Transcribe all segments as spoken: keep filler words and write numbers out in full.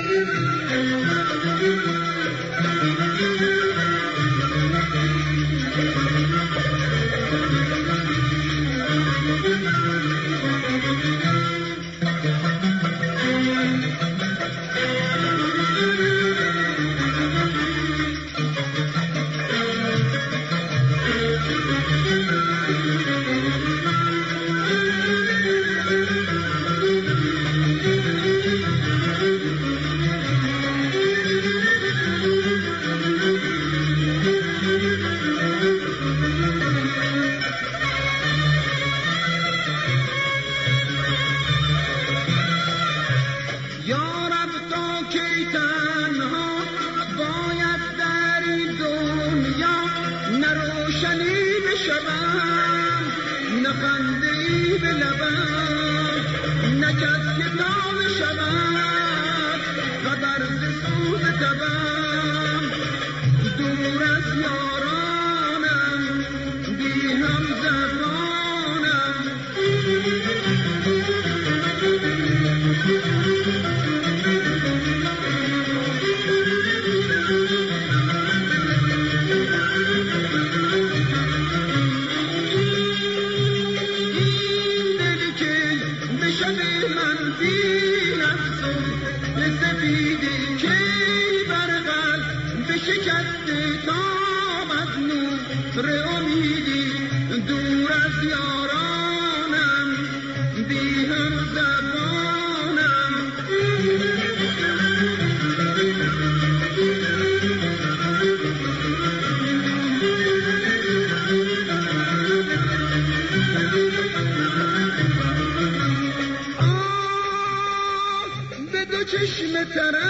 چشم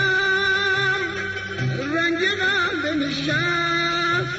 ترم رنگ غم بنشست،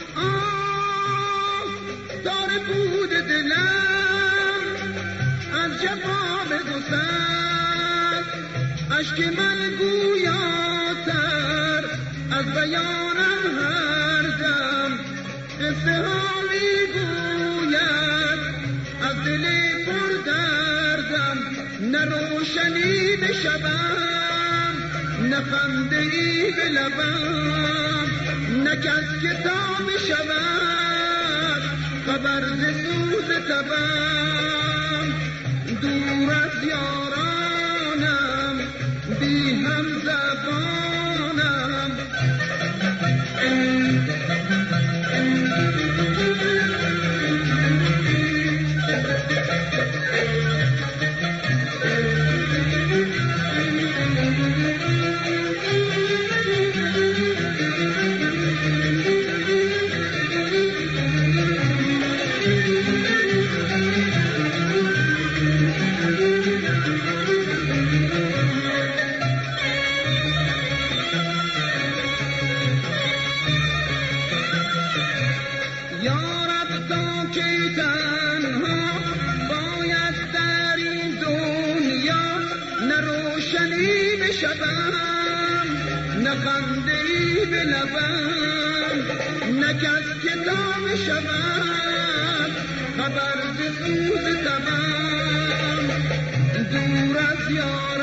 آه تار بود دلم از جفا بگسست، اشک من گویاتر از بیانم هر دم، قصه ها میگوید از دل پر دردم، نه روشنی به شبم، نه خنده ای به لبم، نه کس که تا بشود خبر ز سوز تبم، دور از یارانم بی هم زبانم. نه خنده ای به لبم، نه کس که تا بشود خبر ز سوز تبم، دور از یار